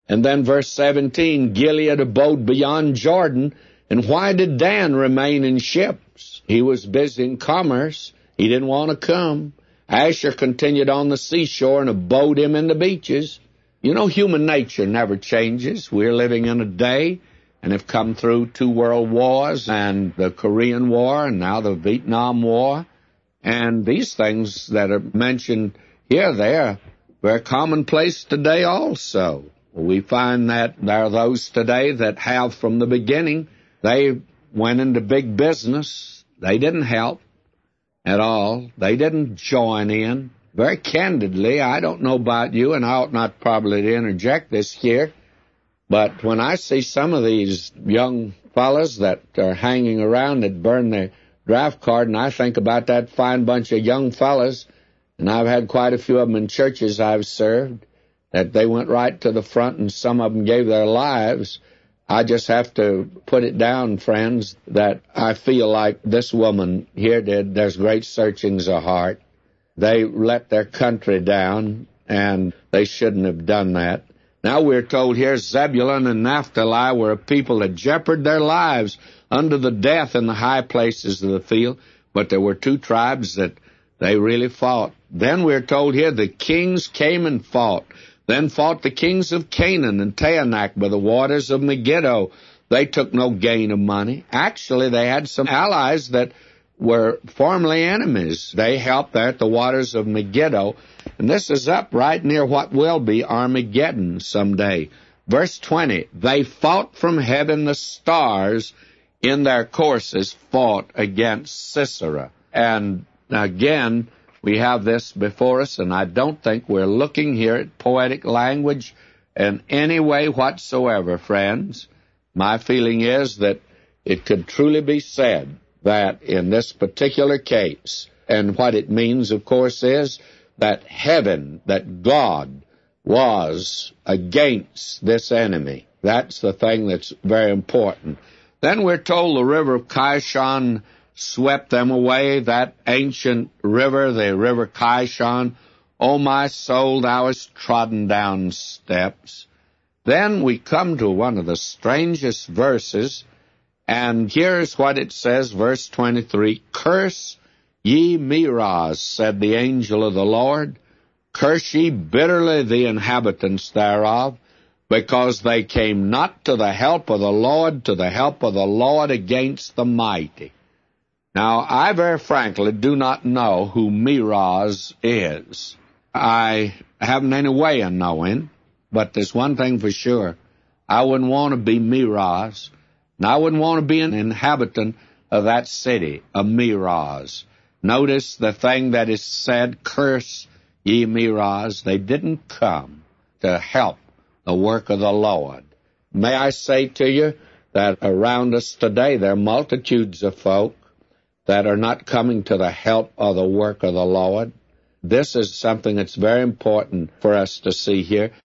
And then verse 17, Gilead abode beyond Jordan. And why did Dan remain in ships? He was busy in commerce. He didn't want to come. Asher continued on the seashore and abode him in the beaches. You know, human nature never changes. We're living in a day and have come through 2 world wars and the Korean War and now the Vietnam War. And these things that are mentioned here, they're very commonplace today also. We find that there are those today that have from the beginning, they went into big business. They didn't help at all. They didn't join in. Very candidly, I don't know about you, and I ought not probably to interject this here, but when I see some of these young fellas that are hanging around that burn their draft card, and I think about that fine bunch of young fellas, and I've had quite a few of them in churches I've served, that they went right to the front and some of them gave their lives. I just have to put it down, friends, that I feel like this woman here did. There's great searchings of heart. They let their country down, and they shouldn't have done that. Now we're told here Zebulun and Naphtali were a people that jeoparded their lives under the death in the high places of the field, but there were 2 tribes that they really fought. Then we're told here the kings came and fought. Then fought the kings of Canaan and Taanach by the waters of Megiddo. They took no gain of money. Actually, they had some allies that were formerly enemies. They helped there at the waters of Megiddo. And this is up right near what will be Armageddon someday. Verse 20, they fought from heaven, the stars in their courses fought against Sisera. And again, we have this before us, and I don't think we're looking here at poetic language in any way whatsoever, friends. My feeling is that it could truly be said that in this particular case, and what it means, of course, is that heaven, that God was against this enemy. That's the thing that's very important. Then we're told the river of Kishon swept them away, that ancient river, the river Kishon. O my soul, thou hast trodden down steps. Then we come to one of the strangest verses, and here's what it says, verse 23, Curse ye Meroz, said the angel of the Lord. Curse ye bitterly the inhabitants thereof, because they came not to the help of the Lord, to the help of the Lord against the mighty. Now, I very frankly do not know who Meroz is. I haven't any way of knowing, but there's one thing for sure. I wouldn't want to be Meroz, and I wouldn't want to be an inhabitant of that city, of Meroz. Notice the thing that is said, curse ye Meroz. They didn't come to help the work of the Lord. May I say to you that around us today there are multitudes of folk that are not coming to the help of the work of the Lord. This is something that's very important for us to see here.